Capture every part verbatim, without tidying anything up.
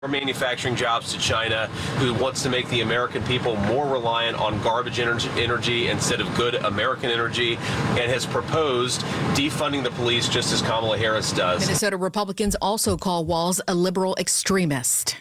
We're manufacturing jobs to China, who wants to make the American people more reliant on garbage energy instead of good American energy, and has proposed defunding the police just as Kamala Harris does. Minnesota Republicans also call Walz a liberal extremist.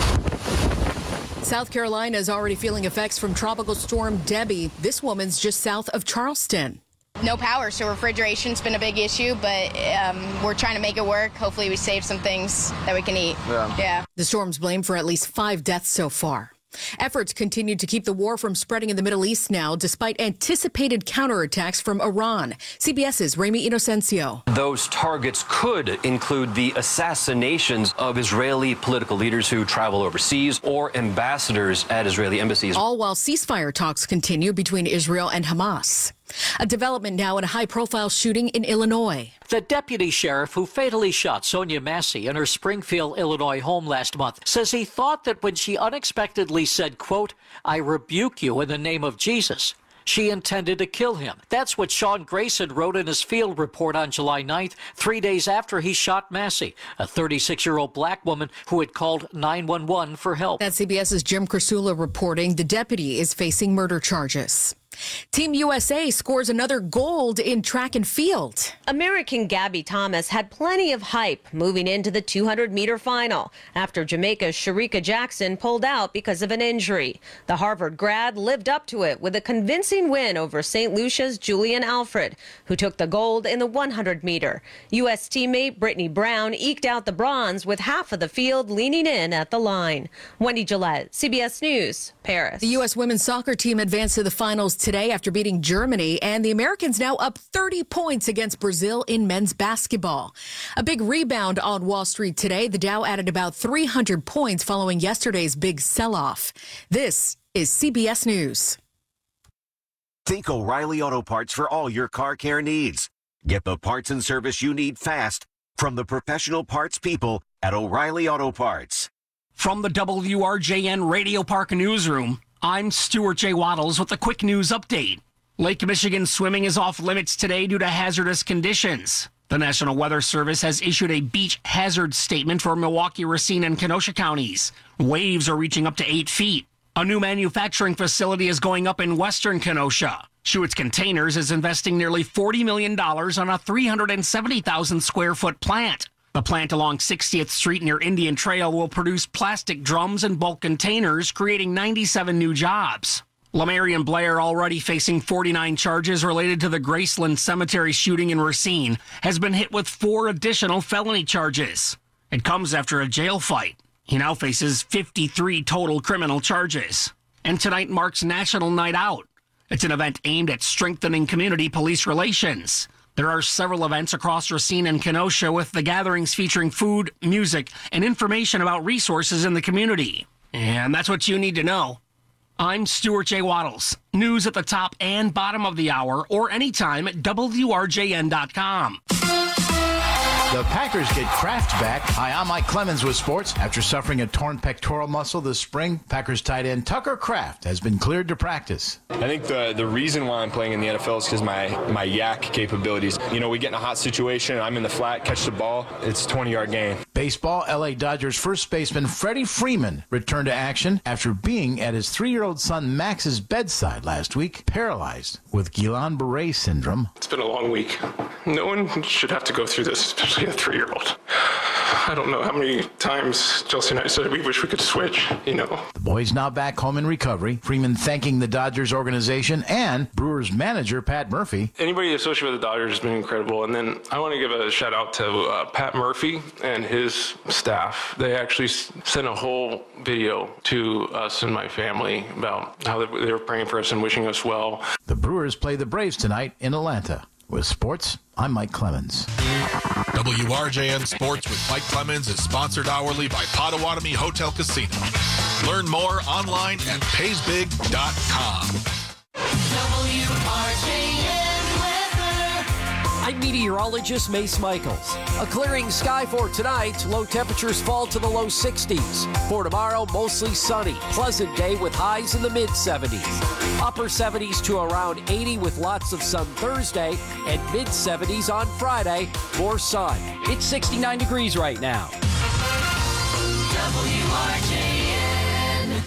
South Carolina is already feeling effects from Tropical Storm Debbie. This woman's just south of Charleston. No power, so refrigeration's been a big issue, but um, we're trying to make it work. Hopefully we save some things that we can eat. Yeah. yeah. The storm's blamed for at least five deaths so far. Efforts continue to keep the war from spreading in the Middle East now, despite anticipated counterattacks from Iran. CBS's Rami Inocencio. Those targets could include the assassinations of Israeli political leaders who travel overseas or ambassadors at Israeli embassies. All while ceasefire talks continue between Israel and Hamas. A development now in a high-profile shooting in Illinois. The deputy sheriff who fatally shot Sonia Massey in her Springfield, Illinois home last month says he thought that when she unexpectedly said, quote, "I rebuke you in the name of Jesus," she intended to kill him. That's what Sean Grayson wrote in his field report on July ninth, three days after he shot Massey, a thirty-six-year-old black woman who had called nine one one for help. That's CBS's Jim Krasula reporting. The deputy is facing murder charges. Team U S A scores another gold in track and field. American Gabby Thomas had plenty of hype moving into the two hundred meter final after Jamaica's Sharika Jackson pulled out because of an injury. The Harvard grad lived up to it with a convincing win over Saint Lucia's Julian Alfred, who took the gold in the one hundred meter. U S teammate Brittany Brown eked out the bronze with half of the field leaning in at the line. Wendy Gillette, C B S News, Paris. The U S women's soccer team advanced to the finals today after beating Germany, and the Americans now up thirty points against Brazil in men's basketball. A big rebound on Wall Street today. The Dow added about three hundred points following yesterday's big sell-off. This is C B S News. Think O'Reilly Auto Parts for all your car care needs. Get the parts and service you need fast from the professional parts people at O'Reilly Auto Parts. From the W R J N Radio Park Newsroom, I'm Stuart J. Waddles with a quick news update. Lake Michigan swimming is off limits today due to hazardous conditions. The National Weather Service has issued a beach hazard statement for Milwaukee, Racine, and Kenosha counties. Waves are reaching up to eight feet. A new manufacturing facility is going up in western Kenosha. Schuetz Containers is investing nearly forty million dollars on a three hundred seventy thousand square foot plant. The plant along sixtieth Street near Indian Trail will produce plastic drums and bulk containers, creating ninety-seven new jobs. Lamarion Blair, already facing forty-nine charges related to the Graceland Cemetery shooting in Racine, has been hit with four additional felony charges. It comes after a jail fight. He now faces fifty-three total criminal charges. And tonight marks National Night Out. It's an event aimed at strengthening community police relations. There are several events across Racine and Kenosha, with the gatherings featuring food, music, and information about resources in the community. And that's what you need to know. I'm Stuart J. Waddles. News at the top and bottom of the hour, or anytime at W R J N dot com. The Packers get Kraft back. Hi, I'm Mike Clemens with sports. After suffering a torn pectoral muscle this spring, Packers tight end Tucker Kraft has been cleared to practice. I think the the reason why I'm playing in the N F L is because my, my yak capabilities. You know, we get in a hot situation, I'm in the flat, catch the ball, it's a twenty-yard gain. Baseball, L A Dodgers first baseman Freddie Freeman returned to action after being at his three-year-old son Max's bedside last week, paralyzed with Guillain-Barré syndrome. It's been a long week. No one should have to go through this, especially a three-year-old. I don't know how many times Chelsea and I said we wish we could switch, you know. The boy's now back home in recovery. Freeman thanking the Dodgers organization and Brewers manager Pat Murphy. Anybody associated with the Dodgers has been incredible. And then I want to give a shout out to uh, Pat Murphy and his staff. They actually sent a whole video to us and my family about how they were praying for us and wishing us well. The Brewers play the Braves tonight in Atlanta. With sports, I'm Mike Clemens. W R J N Sports with Mike Clemens is sponsored hourly by Potawatomi Hotel Casino. Learn more online at pays big dot com. W R J N weather. I'm meteorologist Mace Michaels. A clearing sky for tonight. Low temperatures fall to the low sixties. For tomorrow, mostly sunny. Pleasant day with highs in the mid seventies. Upper seventies to around eighty with lots of sun Thursday, and mid seventies on Friday. More sun. It's sixty-nine degrees right now. W R J N.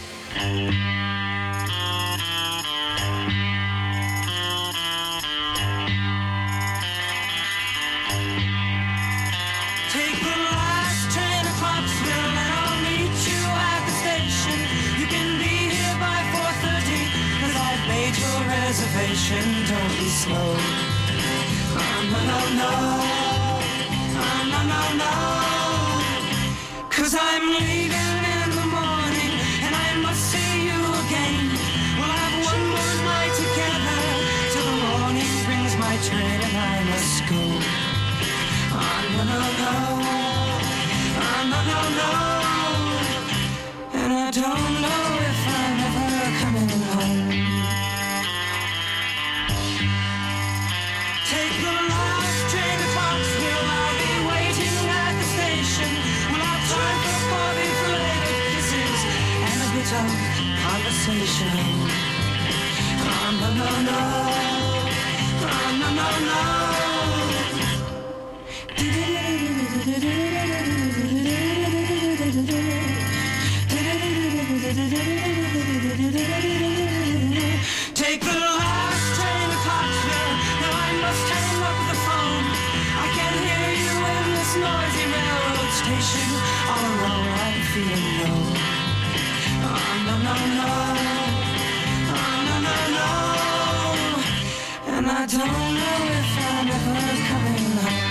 Take the last train to Clarksville and I'll meet you at the station. You can be here by four thirty, cause I've made your reservation. Don't be slow. Oh, no, no, no. Oh, no, no, no. Cause I'm leaving in the morning and I must see you again. We'll have one more night together till the morning brings my train and I must go. Oh, no, no, no. Oh, no, no, no. And I don't know if I'm ever coming home. Take the last train to Foxville. I'll be waiting at the station. We'll have time for coffee, flavored kisses, and a bit of conversation. Oh, no, no, no. Oh, no, no, no. Take the last train to Clarksville. Now I must hang up the phone. I can hear you in this noisy railroad station. All alone I'm feeling low. Oh, no, no, no. Oh, no, no, no. And I don't know if I'm ever coming home.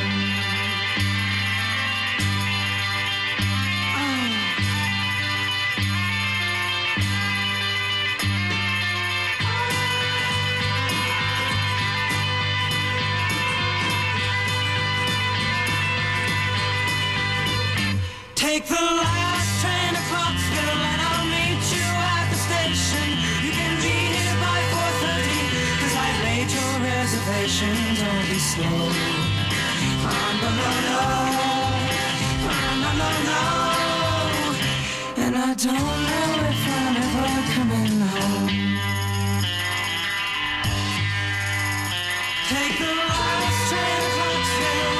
Take the last train to Clarksville and I'll meet you at the station. You can be here by four thirty, cause I've made your reservation. Don't be slow. Oh, no, no, no. Oh, no, no, no. And I don't know if I'm ever coming home. Take the last train to Clarksville.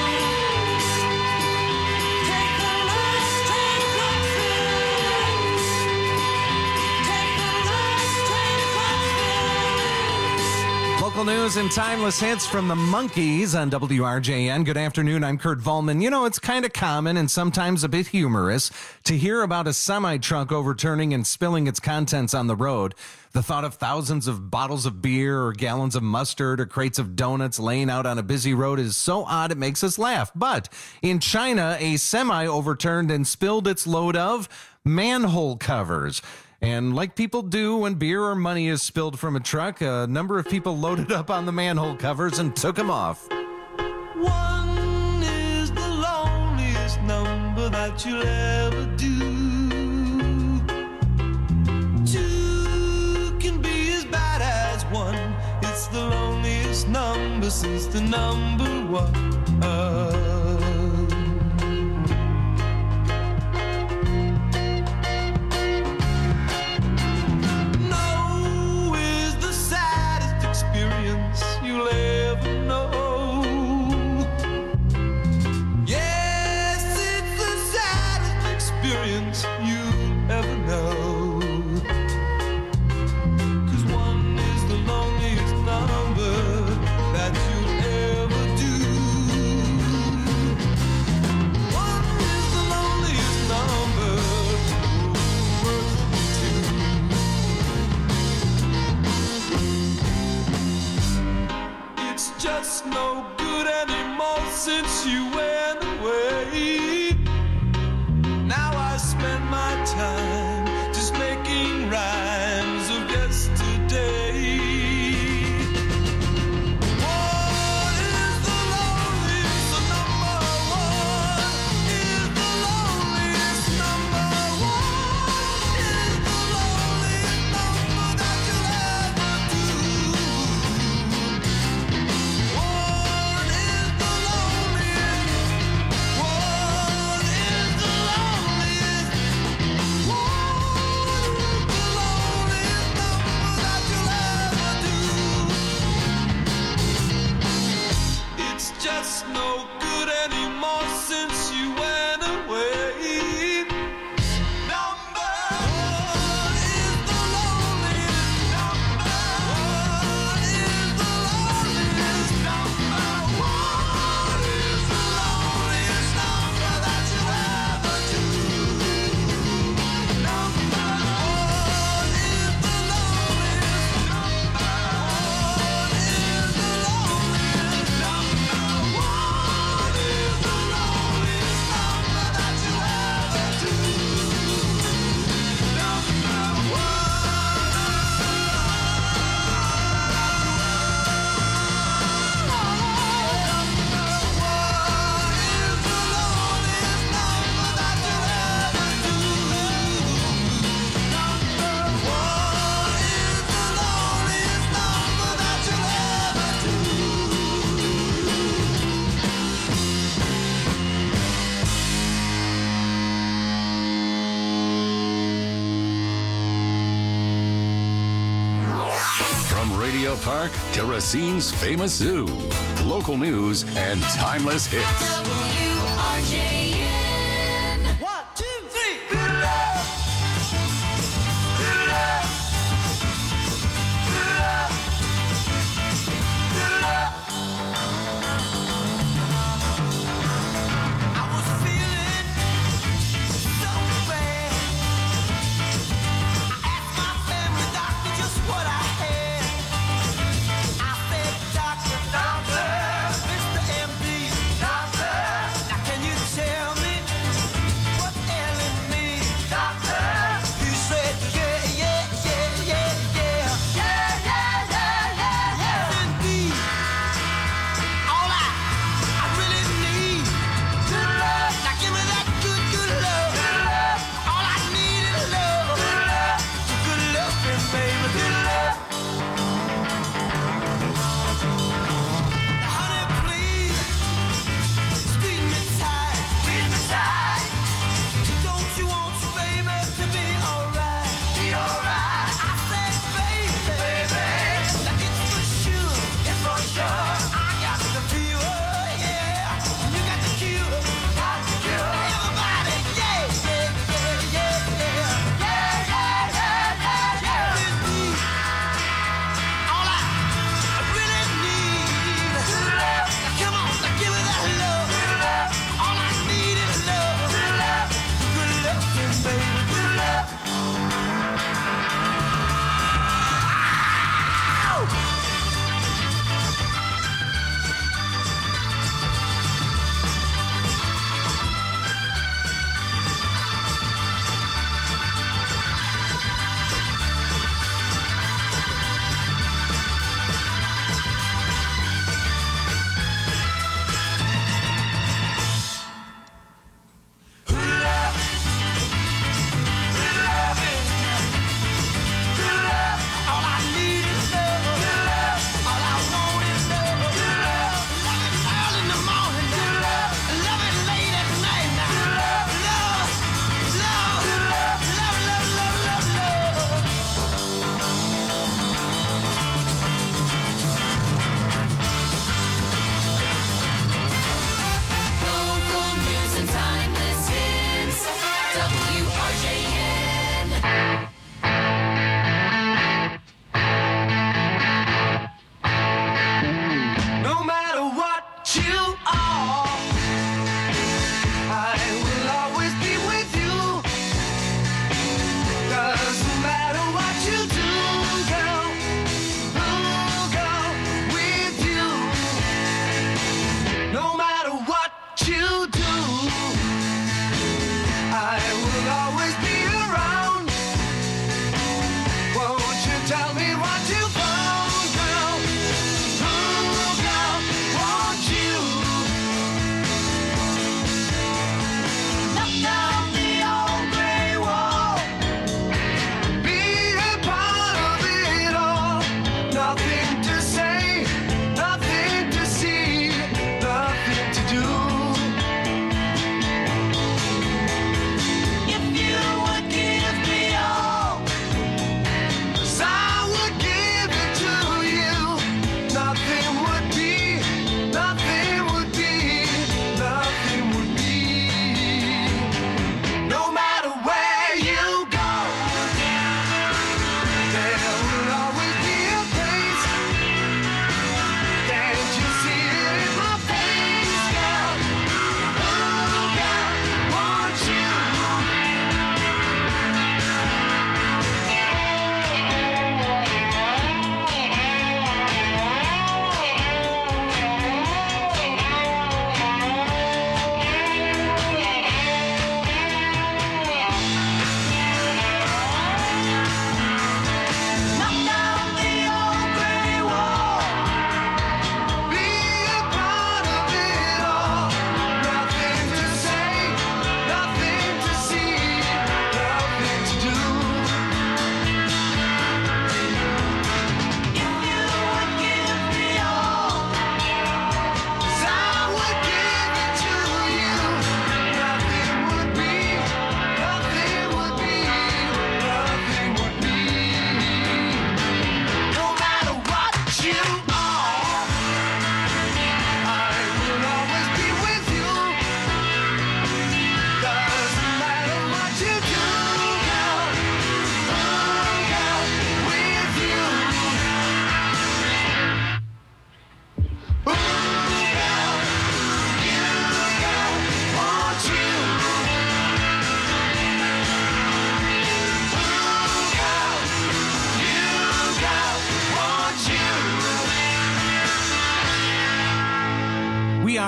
Local news and timeless hits from the Monkees on W R J N. Good afternoon, I'm Kurt Volman. You know, it's kind of common and sometimes a bit humorous to hear about a semi-truck overturning and spilling its contents on the road. The thought of thousands of bottles of beer or gallons of mustard or crates of donuts laying out on a busy road is so odd it makes us laugh. But in China, a semi overturned and spilled its load of manhole covers. And like people do when beer or money is spilled from a truck, a number of people loaded up on the manhole covers and took them off. One is the loneliest number that you'll ever do. Two can be as bad as one. It's the loneliest number since the number one. You'll ever know. Yes, it's the saddest experience you'll ever know. Cause one is the loneliest number that you'll ever do. One is the loneliest number, worth two. It's just no good anymore since you went away. Now I spend my time just making rhymes of yesterday. One is the loneliest, the number one is the loneliest number one is the loneliest number that you'll ever do. One is the loneliest Memorial Park to Racine's famous zoo. Local news and timeless hits. W R J N. One, two, three. Good luck. Good luck. Good luck. Good luck. I was feeling so bad. I asked my family doctor just what I had. I said, Doctor, doctor, Mister M D, doctor, now can you tell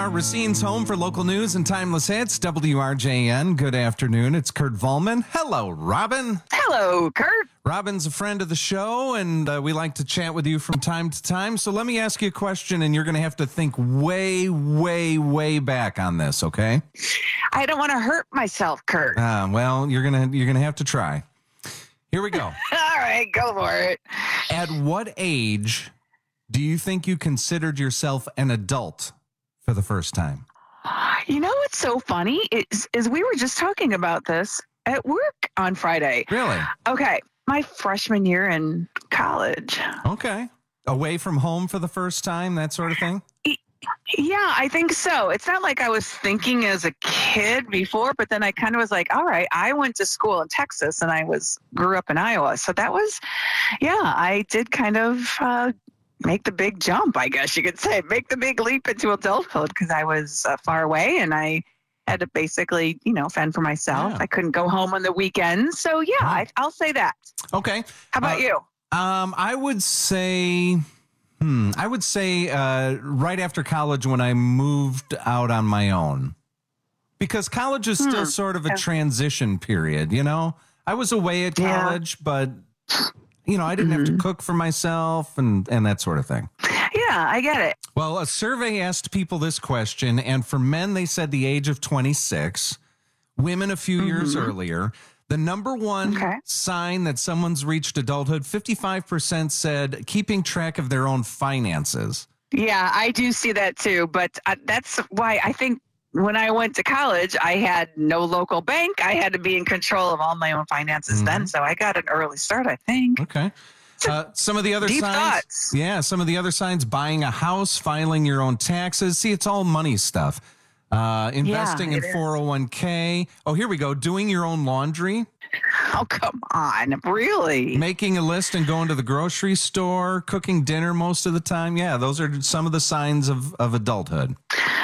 are Racine's home for local news and timeless hits. W R J N. Good afternoon. It's Kurt Volman. Hello, Robin. Hello, Kurt. Robin's a friend of the show, and uh, we like to chat with you from time to time. So let me ask you a question, and you're going to have to think way, way, way back on this, okay? I don't want to hurt myself, Kurt. Uh, well, you're gonna you're gonna have to try. Here we go. All right, go for it. At what age do you think you considered yourself an adult for the first time? You know what's so funny is, is we were just talking about this at work on Friday. Really? Okay. My freshman year in college. Okay. Away from home for the first time, that sort of thing? Yeah, I think so. It's not like I was thinking as a kid before, but then I kind of was like, all right, I went to school in Texas and I was grew up in Iowa. So that was, yeah, I did kind of uh, make the big jump, I guess you could say, make the big leap into adulthood because I was uh, far away and I had to basically, you know, fend for myself. Yeah. I couldn't go home on the weekends. So, yeah, oh. I, I'll say that. Okay. How about uh, you? Um, I would say, hmm, I would say uh, right after college when I moved out on my own. Because college is still hmm. sort of a transition period, you know? I was away at college, yeah. but, you know, I didn't mm-hmm. have to cook for myself and, and that sort of thing. Yeah, I get it. Well, a survey asked people this question, and for men, they said the age of twenty-six, women a few mm-hmm. years earlier. The number one okay. sign that someone's reached adulthood, fifty-five percent said keeping track of their own finances. Yeah, I do see that too, but uh, that's why I think when I went to college, I had no local bank. I had to be in control of all my own finances mm-hmm. then, so I got an early start, I think. Okay. Uh, some of the other Deep signs, thoughts. yeah, some of the other signs, buying a house, filing your own taxes. See, it's all money stuff. Uh, investing yeah, in four oh one k. Oh, here we go. Doing your own laundry. Oh, come on. Really? Making a list and going to the grocery store, cooking dinner most of the time. Yeah, those are some of the signs of, of adulthood.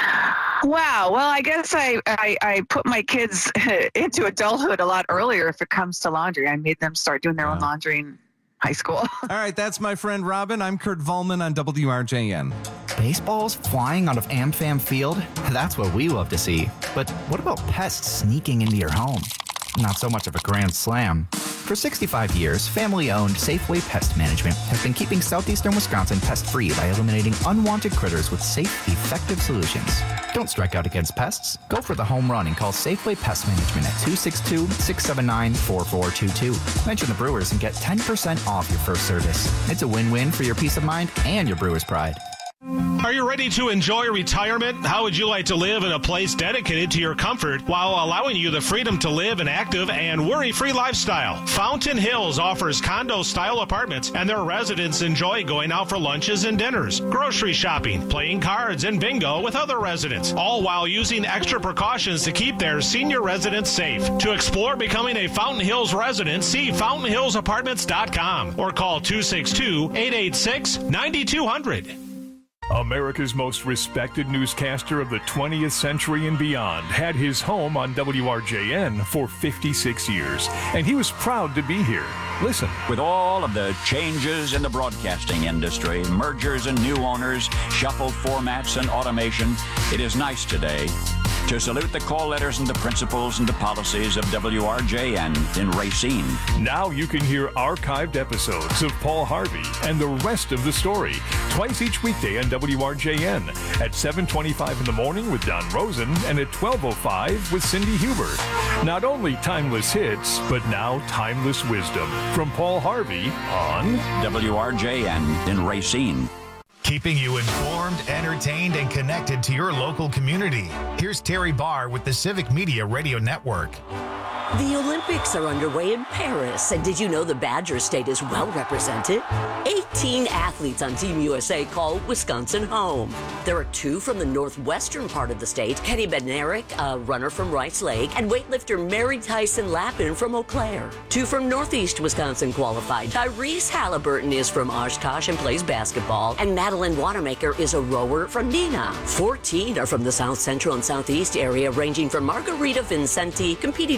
Wow. Well, I guess I, I, I put my kids into adulthood a lot earlier if it comes to laundry. I made them start doing their wow. own laundry in high school. All right, that's my friend Robin. I'm Kurt Volman on W R J N. Baseballs flying out of AmFam Field? That's what we love to see. But what about pests sneaking into your home? Not so much of a grand slam. For sixty-five years, family-owned Safeway Pest Management has been keeping southeastern Wisconsin pest-free by eliminating unwanted critters with safe, effective solutions. Don't strike out against pests. Go for the home run and call Safeway Pest Management at two six two, six seven nine, four four two two. Mention the Brewers and get ten percent off your first service. It's a win-win for your peace of mind and your Brewers' pride. Are you ready to enjoy retirement? How would you like to live in a place dedicated to your comfort while allowing you the freedom to live an active and worry-free lifestyle? Fountain Hills offers condo-style apartments, and their residents enjoy going out for lunches and dinners, grocery shopping, playing cards, and bingo with other residents, all while using extra precautions to keep their senior residents safe. To explore becoming a Fountain Hills resident, see fountain hills apartments dot com or call two six two, eight eight six, nine two zero zero. America's most respected newscaster of the twentieth century and beyond had his home on W R J N for fifty-six years, and he was proud to be here. Listen. With all of the changes in the broadcasting industry, mergers and new owners, shuffled formats and automation, it is nice today to salute the call letters and the principles and the policies of W R J N in Racine. Now you can hear archived episodes of Paul Harvey and the rest of the story twice each weekday on W R J N at seven twenty-five in the morning with Don Rosen and at twelve oh five with Cindy Huber. Not only timeless hits, but now timeless wisdom from Paul Harvey on W R J N in Racine. Keeping you informed, entertained, and connected to your local community. Here's Terry Barr with the Civic Media Radio Network. The Olympics are underway in Paris, and did you know the Badger State is well represented? eighteen athletes on Team U S A call Wisconsin home. There are two from the northwestern part of the state, Kenny Bednarik, a runner from Rice Lake, and weightlifter Mary Tyson Lappin from Eau Claire. Two from northeast Wisconsin qualified. Tyrese Halliburton is from Oshkosh and plays basketball, and Madeline Wanamaker is a rower from Neenah. fourteen are from the south central and southeast area, ranging from Margarita Vincenti, competing in fencing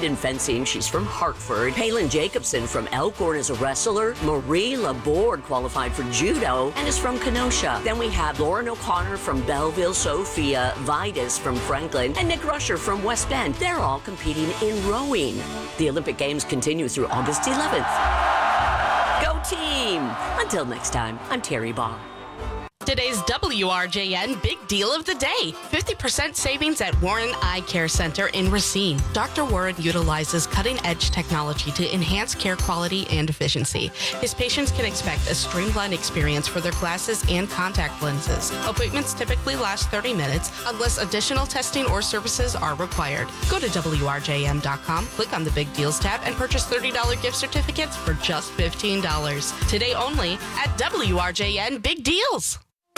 dancing. She's from Hartford. Palin Jacobson from Elkhorn is a wrestler. Marie Laborde qualified for judo and is from Kenosha. Then we have Lauren O'Connor from Belleville, Sophia Vitus from Franklin, and Nick Rusher from West Bend. They're all competing in rowing. The Olympic Games continue through August eleventh. Go team! Until next time, I'm Terry Barr. Today's W R J N Big Deal of the Day. fifty percent savings at Warren Eye Care Center in Racine. Doctor Warren utilizes cutting-edge technology to enhance care quality and efficiency. His patients can expect a streamlined experience for their glasses and contact lenses. Appointments typically last thirty minutes unless additional testing or services are required. Go to W R J M dot com, click on the Big Deals tab, and purchase thirty dollars gift certificates for just fifteen dollars. Today only at W R J N Big Deals.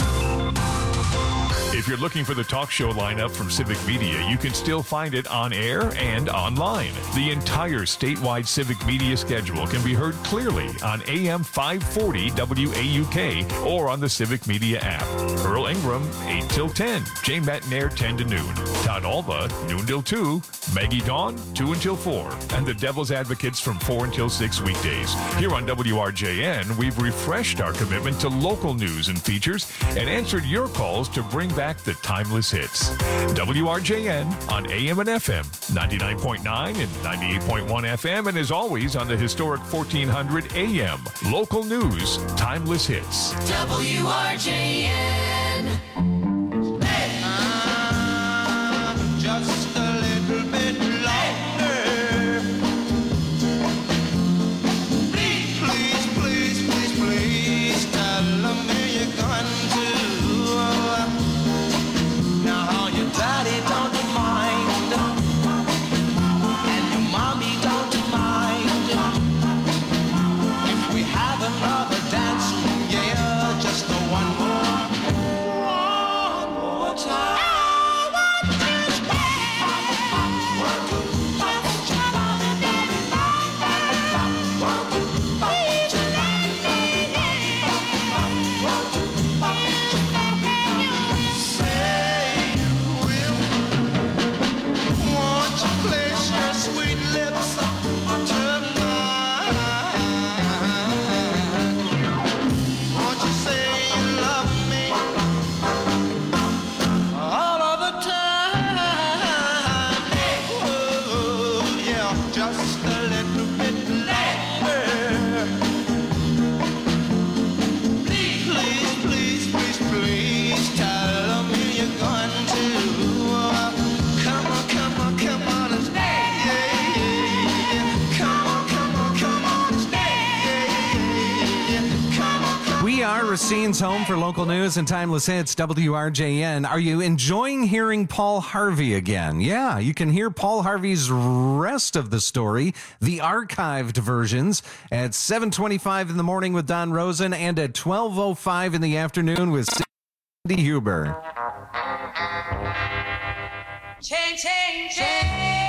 If you're looking for the talk show lineup from Civic Media, you can still find it on air and online. The entire statewide Civic Media schedule can be heard clearly on A M five forty W A U K or on the Civic Media app. Earl Ingram, eight till ten. Jay Metnair, ten to noon. Todd Alva, noon till two. Maggie Dawn, two until four. And the Devil's Advocates from four until six weekdays. Here on W R J N, we've refreshed our commitment to local news and features and answered your calls to bring back the timeless hits. W R J N on A M and F M, ninety-nine point nine and ninety-eight point one F M, and as always on the historic fourteen hundred A M. Local news, timeless hits. W R J N. Hey. Uh, just a little bit longer. Please, please, please, please, please tell me you're going to. Now your daddy don't mind, and your mommy don't mind. If we have another dance, yeah, just one more, one more time. Racine's home for local news and timeless hits, W R J N. Are you enjoying hearing Paul Harvey again? Yeah, you can hear Paul Harvey's rest of the story, the archived versions, at seven twenty-five in the morning with Don Rosen and at twelve oh five in the afternoon with Cindy Huber. Change, change, change.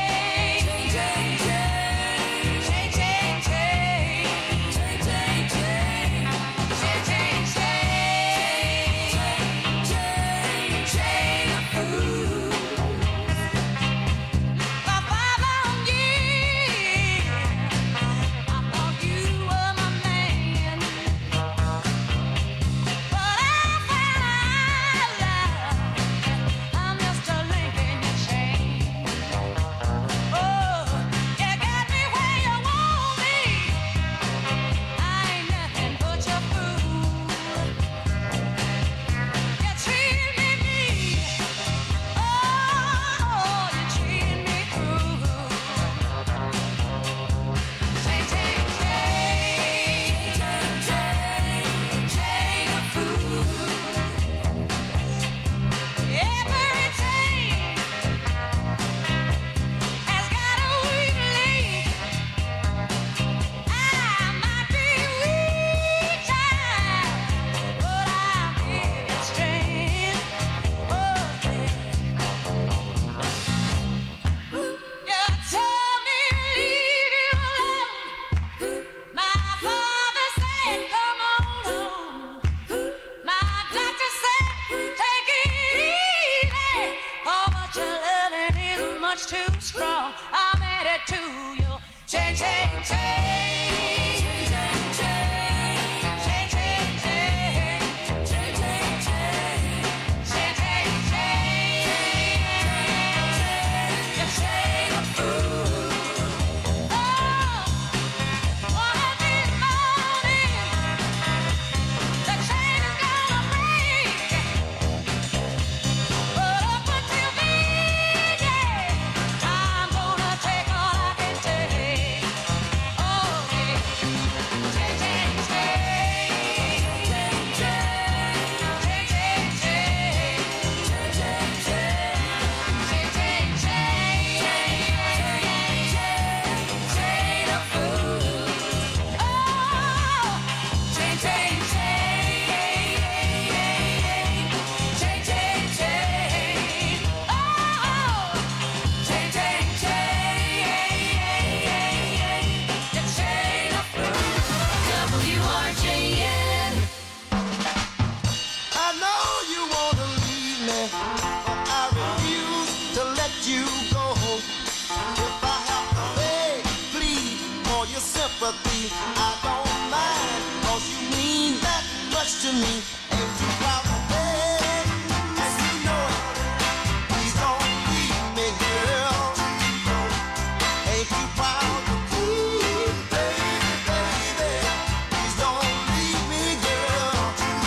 I don't mind, 'cause you mean that much to me. Ain't you proud to beg? Yes, you know it. Please don't leave me, girl. Ain't you proud to keep, baby, baby? Please don't leave me, girl.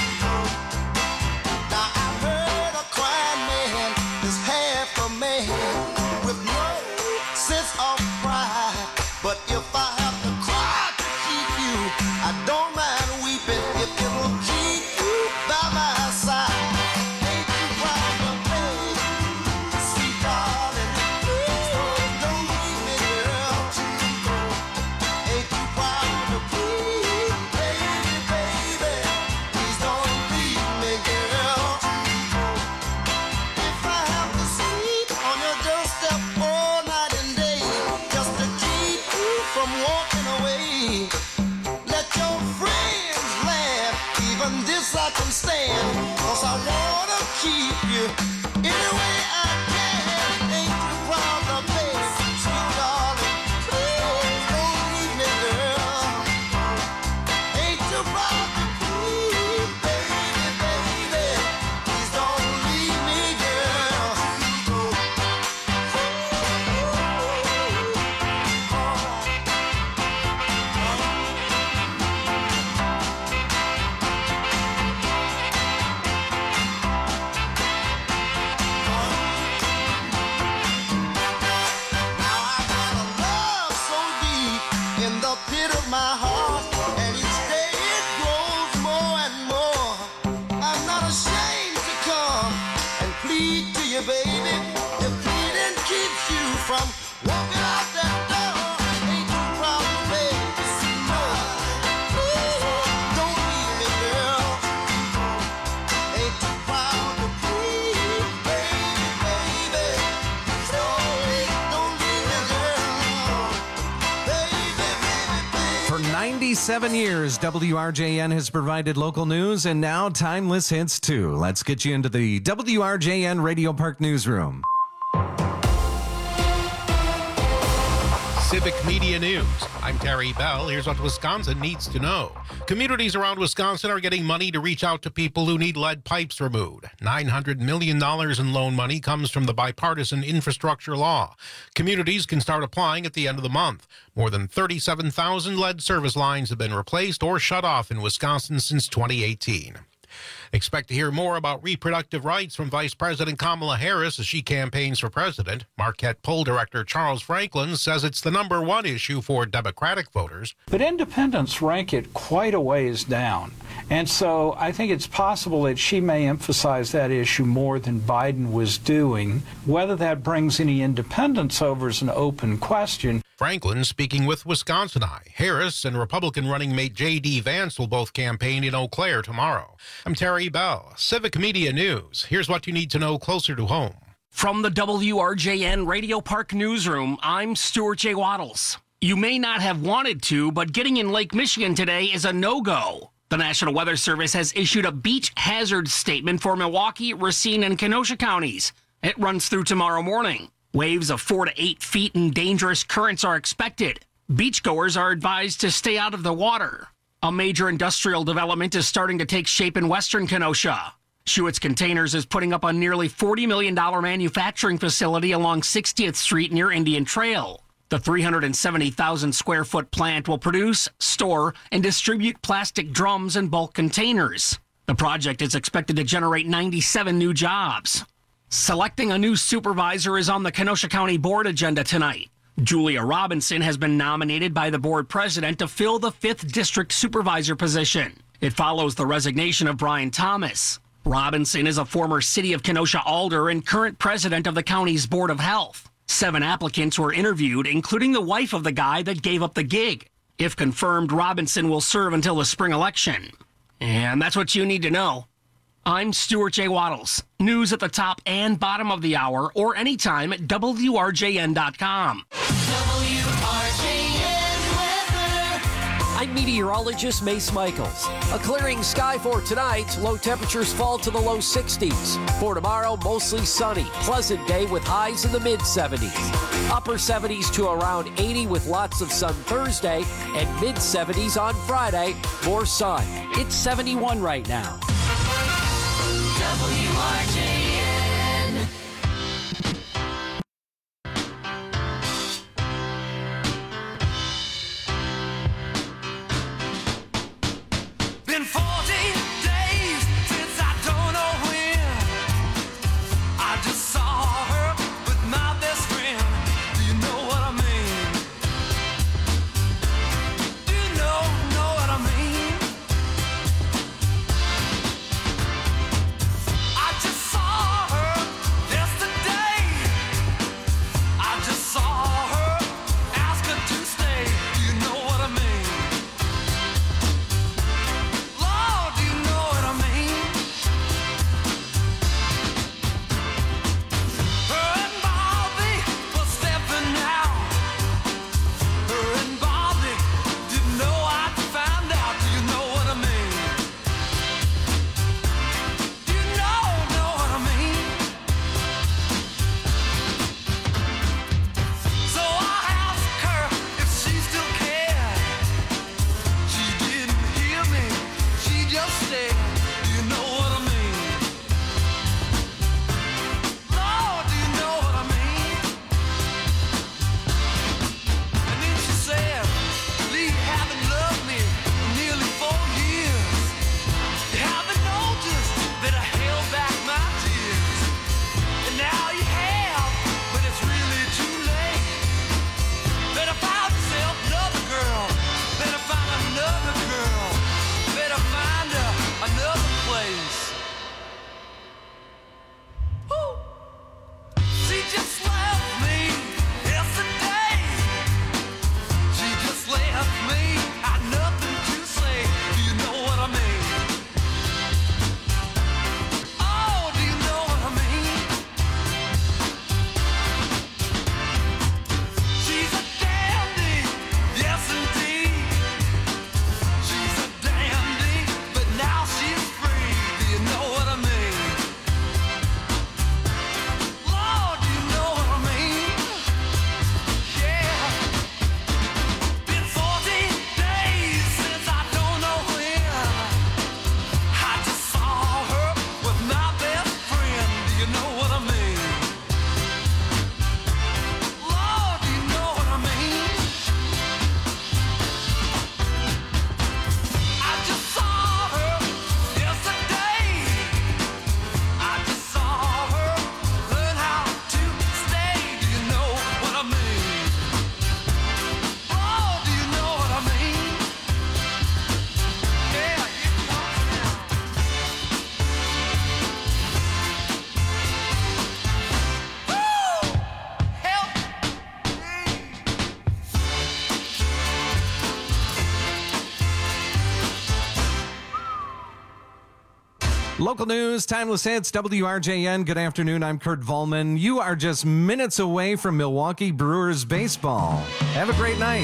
Now I heard a crying man is half a man with no sense of pride. But if I have to cry to keep you, I don't mind weeping if it'll keep you by my side. Ain't you proud of me, sweet darling? Please don't leave me, girl. Ain't you proud of me, baby, baby? Please don't leave me, girl. If I have to sleep on your doorstep all night and day, just to keep you from walking away, let your friends laugh, even this I can stand, 'cause I wanna keep you any way I can. Ain't you proud of me, sweet darling? Please don't leave me, girl. Ain't you proud of me, baby, baby? Please don't leave me, girl. Love so deep in the pit of my heart, and each day it grows more and more. I'm not ashamed to come and plead to you, baby. If pleading keeps you from walking out that door, ain't you proud of me? No. Please don't leave me, girl. Ain't you proud of me, baby, baby? Don't leave, don't leave me, girl. Baby, baby, baby. For ninety-seven years, W R J N has provided local news and now timeless hits too. Let's get you into the W R J N Radio Park newsroom. Civic Media News. I'm Terry Bell. Here's what Wisconsin needs to know. Communities around Wisconsin are getting money to reach out to people who need lead pipes removed. nine hundred million dollars in loan money comes from the bipartisan infrastructure law. Communities can start applying at the end of the month. More than thirty-seven thousand lead service lines have been replaced or shut off in Wisconsin since twenty eighteen. Expect to hear more about reproductive rights from Vice President Kamala Harris as she campaigns for president. Marquette poll director Charles Franklin says it's the number one issue for Democratic voters. But independents rank it quite a ways down. And so I think it's possible that she may emphasize that issue more than Biden was doing. Whether that brings any independents over is an open question. Franklin speaking with Wisconsin Eye. Harris and Republican running mate J D Vance will both campaign in Eau Claire tomorrow. I'm Terry Bell, Civic Media News. Here's what you need to know closer to home. From the W R J N Radio Park newsroom, I'm Stuart J. Waddles. You may not have wanted to, but getting in Lake Michigan today is a no-go. The National Weather Service has issued a beach hazard statement for Milwaukee, Racine, and Kenosha counties. It runs through tomorrow morning. Waves of four to eight feet and dangerous currents are expected. Beachgoers are advised to stay out of the water. A major industrial development is starting to take shape in western Kenosha. Schuetz Containers is putting up a nearly forty million dollars manufacturing facility along sixtieth Street near Indian Trail. The three hundred seventy thousand square foot plant will produce, store, and distribute plastic drums and bulk containers. The project is expected to generate ninety-seven new jobs. Selecting a new supervisor is on the Kenosha County Board agenda tonight. Julia Robinson has been nominated by the board president to fill the fifth District Supervisor position. It follows the resignation of Brian Thomas. Robinson is a former City of Kenosha alder and current president of the county's Board of Health. Seven applicants were interviewed, including the wife of the guy that gave up the gig. If confirmed, Robinson will serve until the spring election. And that's what you need to know. I'm Stuart J. Waddles. News at the top and bottom of the hour or anytime at W R J N dot com. W R J N weather. I'm meteorologist Mace Michaels. A clearing sky for tonight. Low temperatures fall to the low sixties. For tomorrow, mostly sunny. Pleasant day with highs in the mid seventies. Upper seventies to around eighty with lots of sun Thursday and mid seventies on Friday. More sun. It's seventy-one right now. W R J N. Been forty days since I don't know when I just saw her with my best friend. Do you know what I mean? Do you know, know what I mean? I just saw her yesterday. I just saw her, ask her to stay. Do you know what I mean? Lord, do you know what I mean? Her and Bobby were stepping out. Her and Bobby didn't know I'd find out. Do you know what I mean? Do you know, know what I mean? So I asked her if she still cared. She didn't hear me. She just said, do you know what I mean? Lord, do you know what I mean? And then she said, Lee, you haven't loved me for nearly four years. You haven't noticed that I held back my tears. And now you have, but it's really too late. Better find yourself another girl. Better find another girl. Better find her another place. Woo! She just left me yesterday. She just left me. Had nothing to say. Do you know what I mean? Oh, do you know what I mean? She's a dandy, yes indeed. She's a dandy, but now she's free. Do you know what I mean? Lord, do you know what I mean? Yeah. Been forty days since I don't know when I just saw her with my best friend. Do you know what I mean? Lord, do you know what I mean? I just saw her yesterday. I just saw her learn how to stay. Do you know what I mean? Oh, do you know what I mean? Yeah, it comes now. Woo! Help me. Local news, timeless hits, W R J N. Good afternoon. I'm Kurt Volman. You are just minutes away from Milwaukee Brewers baseball. Have a great night.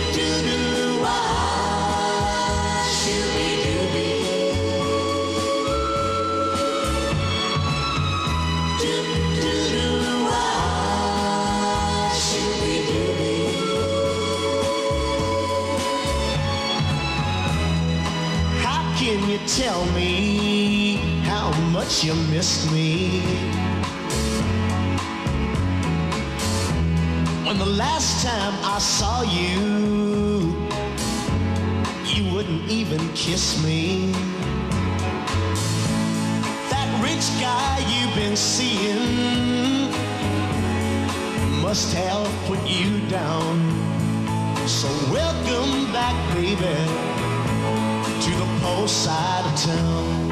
How can you tell me how much you miss me? When the last time I saw you, you wouldn't even kiss me. That rich guy you've been seeing must have put you down. So welcome back, baby, to the post side of town.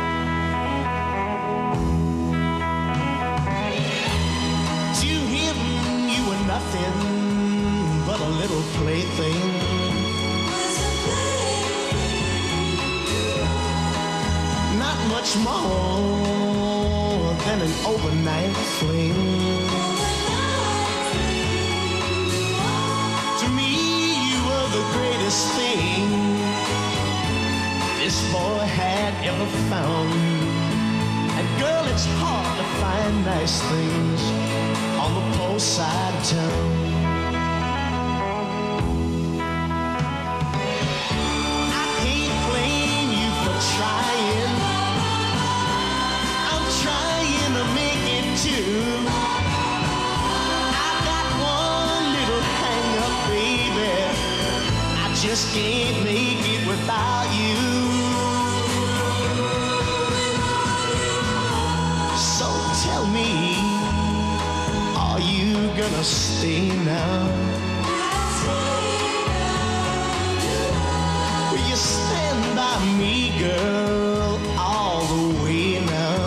To him, you were nothing but a little plaything. Not much more than an overnight fling. To me, you were the greatest thing this boy had ever found. And girl, it's hard to find nice things on the poor side of town. I can't blame you for trying. I'm trying to make it too. I got one little hang up, baby. I just can't make it without you. So tell me, are you gonna stay now? Will you stand by me, girl, all the way now?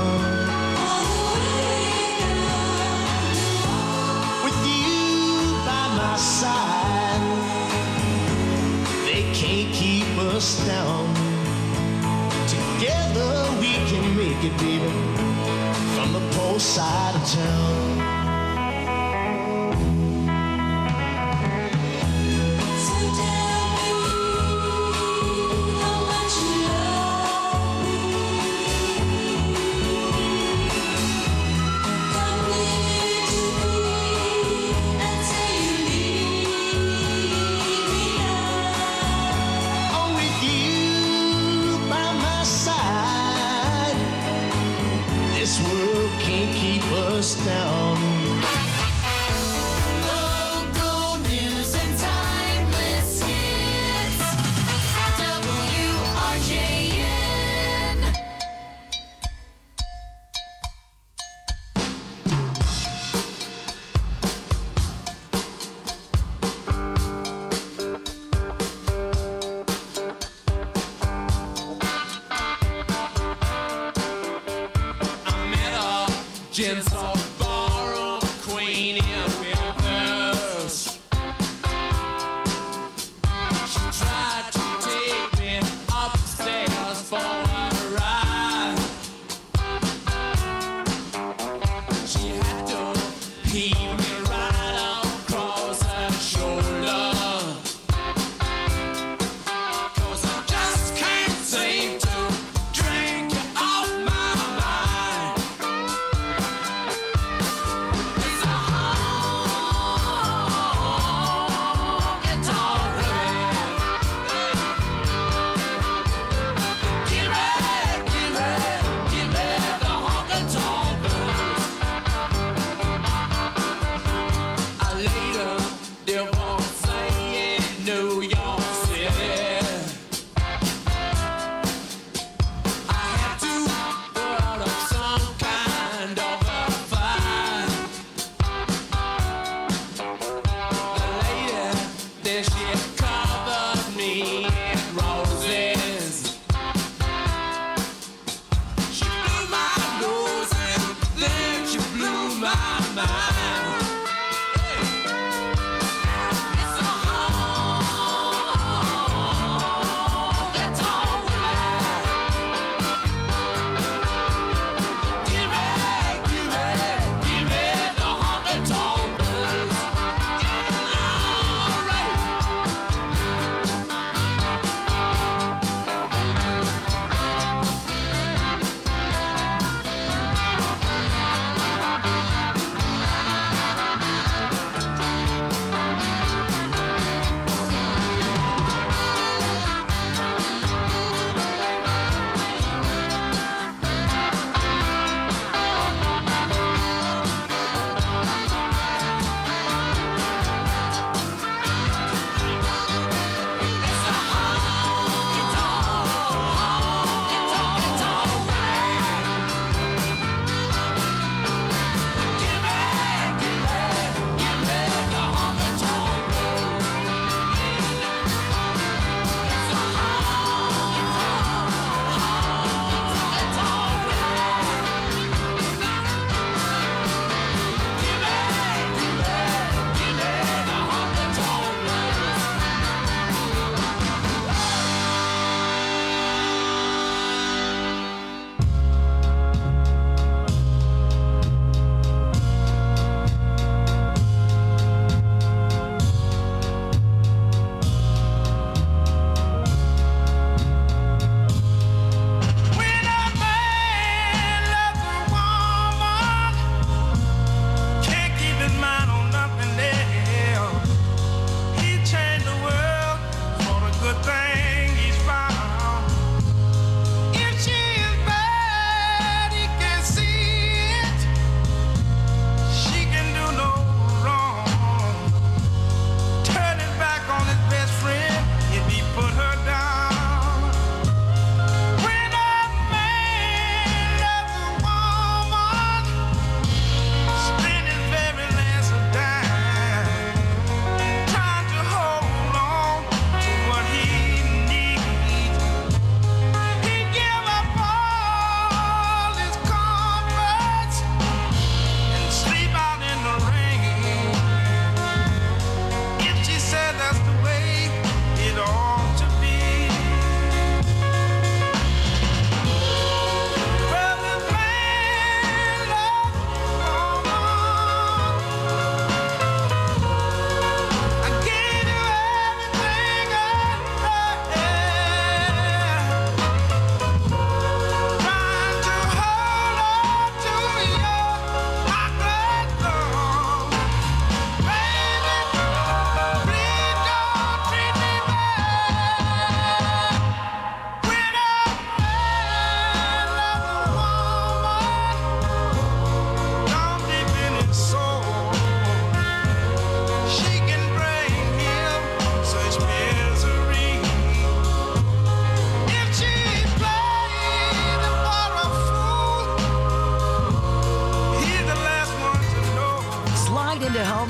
With you by my side, they can't keep us down. Together we can make it, baby, from the poor side of town. Down. Local news and timeless hits. W R J N. I met a gentle queen in Memphis. She tried to take me upstairs for a ride. She had to heave me right across her shoulder. 'Cause I just can't seem to drink you off my mind.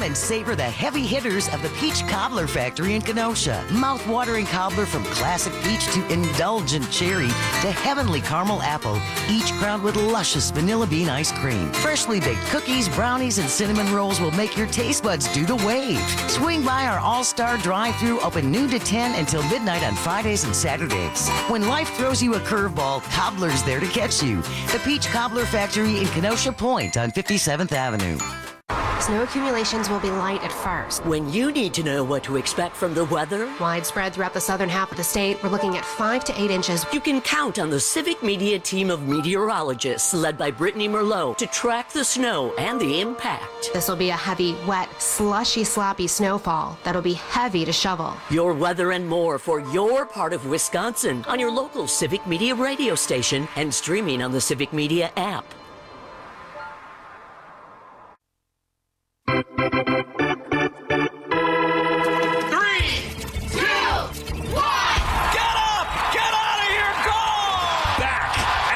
and savor the heavy hitters of the Peach Cobbler Factory in Kenosha. Mouth-watering cobbler from classic peach to indulgent cherry to heavenly caramel apple, each crowned with luscious vanilla bean ice cream. Freshly baked cookies, brownies, and cinnamon rolls will make your taste buds do the wave. Swing by our all-star drive-thru, open noon to ten until midnight on Fridays and Saturdays. When life throws you a curveball, Cobbler's there to catch you. The Peach Cobbler Factory in Kenosha Point on fifty-seventh Avenue. Snow accumulations will be light at first. When you need to know what to expect from the weather, widespread throughout the southern half of the state, we're looking at five to eight inches. You can count on the Civic Media team of meteorologists led by Brittany Merlot to track the snow and the impact. This will be a heavy, wet, slushy, sloppy snowfall that'll be heavy to shovel. Your weather and more for your part of Wisconsin on your local Civic Media radio station and streaming on the Civic Media app.